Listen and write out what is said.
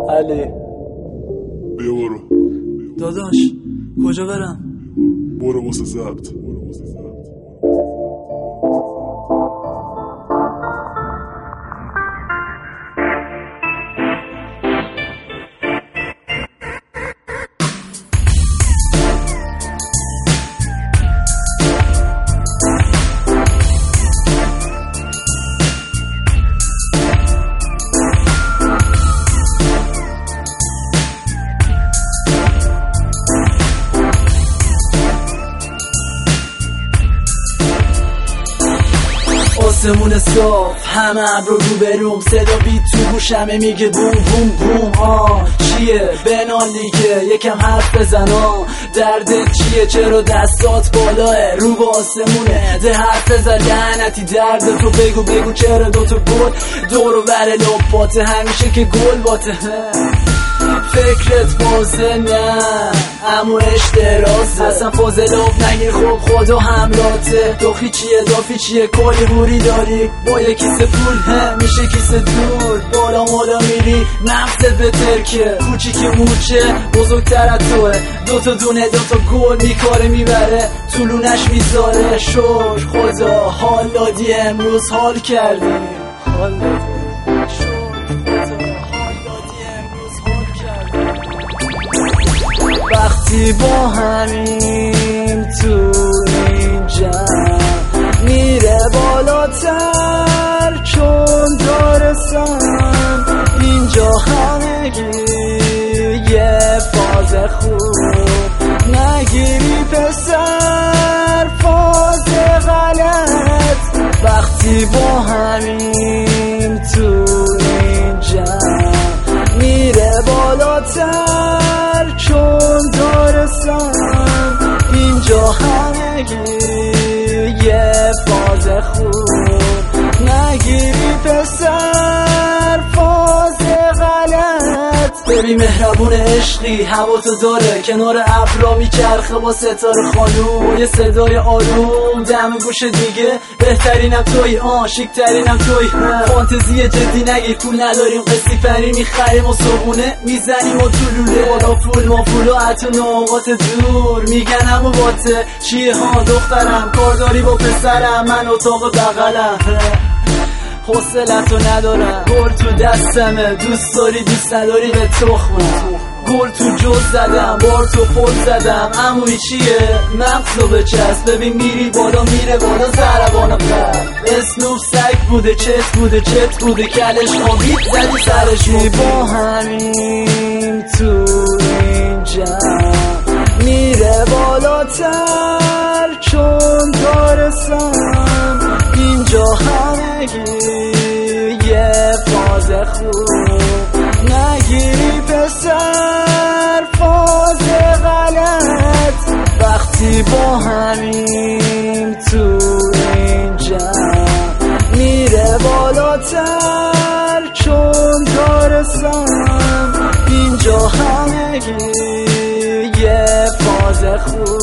علی بیا برو. داداش کجا برم؟ برو واسه ضبط. آسمون صاف همه ابر رو بروم، صدا بیت تو گوشمه میگه بوم بوم بوم. چیه بنال دیگه یکم حرف بزنا، دردت چیه چرا دستات بالاه رو به آسمونه؟ ده حرف بزن لعنتی درد تو بگو بگو چرا دوتا گل دورو بره لپاته همیشه که گل باته. فکرت بازه نه امو اشترازه اصلا فاضلوف نگیر خب خدا همراته. دخی چیه دافی چیه کلی هوری داری با یه کیسه پول میشه کیسه دور بالا مالا میری نفست به ترکه کوچیکی موچه بزرگتر از توه دوتا دونه دوتا گل میکاره میبره طولونش میذاره شور خدا حال دادی امروز حال کردی حال دادی وقتی با همیم تو این جمع میره بالاتر چون دارستان اینجا همگی یه فاز خوب نگیری پسر فاز غلط. وقتی با همیم تو این جمع میره بالاتر چون دارستان اینجا همگی یه فاز خوب نگیری پسر فاز غلط. ببین مهربون عشقی هوا تو داره کنار ابرا میچرخه با ستاره خانوم یه صدای آروم دم گوش دیگه بهترینم توی شیکترینم توی فانتزی جدی نگیر پول نداریم قصی فری میخریم و صبحونه میزنیم و طولوله بالا فول ما فول و حتی نوقات دور میگن همو باته چیه دخترم کارداری با پسرم من اتاق بغلم حوصلتو ندارم گل تو دستمه دوست داری دوست نداری به تخمم گل تو جز زدم بار تو پل زدم عموی چیه مغزو بچست ببین میری بالا میره بالا زربانم کرد اسنوب سگ بوده چت بوده کلش آبید زدی سرش با همین تو این جمع میره بالاتر چون دارستان اینجا همگی یه فاز خوب نگیری پسر فاز غلط. وقتی با همیم تو این جمع میره بالاتر چون دارستان اینجا همگی یه فاز خوب